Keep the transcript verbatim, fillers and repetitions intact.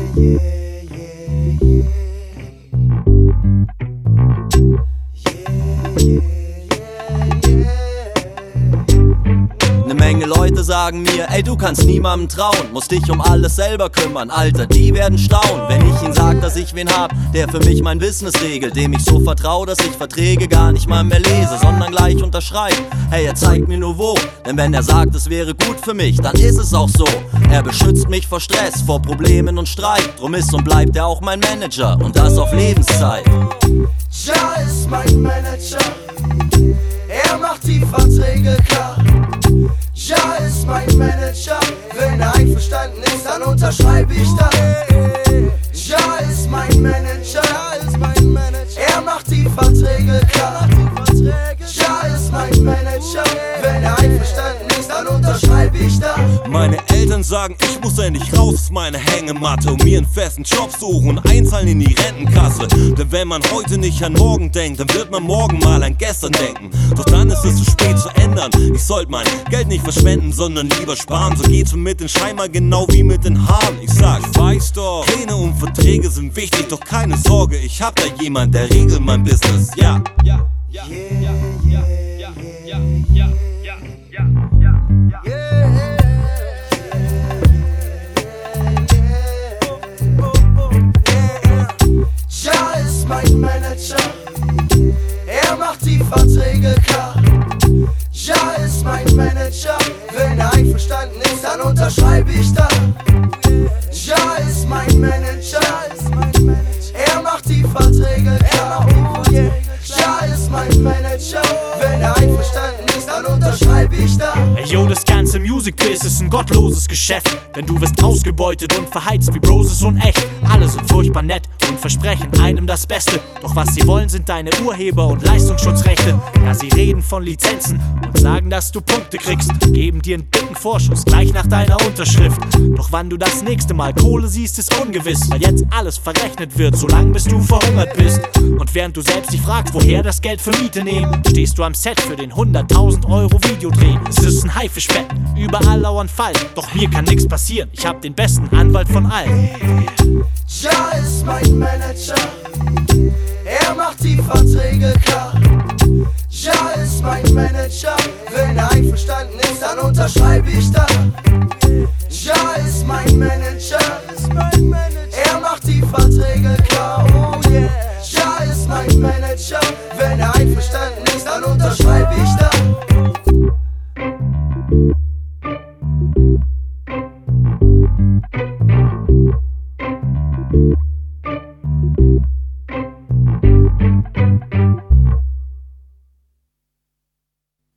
Ne Menge Leute sagen mir, ey, du kannst niemandem trauen, musst dich um alles selber kümmern, Alter, die werden staunen, wenn ich ihnen sag, dass ich wen hab, der für mich mein Business regelt, dem ich so vertrau, dass ich Verträge gar nicht mal mehr lese, sondern gleich unterschreibe. Hey, er zeigt mir nur wo, denn wenn er sagt, es wäre gut für mich, dann ist es auch so. Er beschützt mich vor Stress, vor Problemen und Streit, drum ist und bleibt er auch mein Manager und das auf Lebenszeit. Ja ist mein Manager, er macht die Verträge klar. Ja ist mein Manager, wenn er einverstanden ist, dann unterschreibe ich das. Ja ist mein Manager, er macht die Verträge klar. Ja ist mein Manager, wenn er einverstanden ist, dann unterschreibe ich das. Meine Eltern sagen, ich muss endlich raus aus meiner Hängematte und mir einen festen Job suchen und einzahlen in die Rentenkasse. Denn wenn man heute nicht an morgen denkt, dann wird man morgen mal an gestern denken. Doch dann ist es zu spät zu ändern. Ich sollte mein Geld nicht verschwenden, sondern lieber sparen. So geht's mir mit den scheinbar genau wie mit den Haaren. Ich sag, ich weiß doch, Pläne und Verträge sind wichtig, doch keine Sorge, ich hab da jemand, der regelt mein Business. Ja, ja, ja, ja, ja, ja, ja, ja, ja, ja, ja, ja. Ja ist mein Manager, er macht die Verträge klar. Ja ist mein Manager, wenn er einverstanden ist, dann unterschreibe ich das. Ja ist mein Manager, er macht die Verträge klar. Ja ist mein Manager, wenn er einverstanden ist, dann unterschreibe ich das. Ey yo, das ganze Music-Biz ist ein gottloses Geschäft, denn du wirst ausgebeutet und verheizt wie Broses und echt. Alle sind furchtbar nett und versprechen einem das Beste, doch was sie wollen sind deine Urheber- und Leistungsschutzrechte. Ja, sie reden von Lizenzen und sagen, dass du Punkte kriegst, geben dir einen dicken Vorschuss gleich nach deiner Unterschrift. Doch wann du das nächste Mal Kohle siehst, ist ungewiss, weil jetzt alles verrechnet wird, solange bis du verhungert bist. Und während du selbst dich fragst, woher das Geld für Miete nehmen, stehst du am Set für den hunderttausend Euro Videodreh. Es ist ein Haifischbecken, überall lauern Fallen, doch mir kann nichts passieren, ich hab den besten Anwalt von allen. Ja ist mein Manager, er macht die Verträge klar. Ja ist mein Manager, wenn er einverstanden ist, dann unterschreibe ich das. Ja ist mein Manager,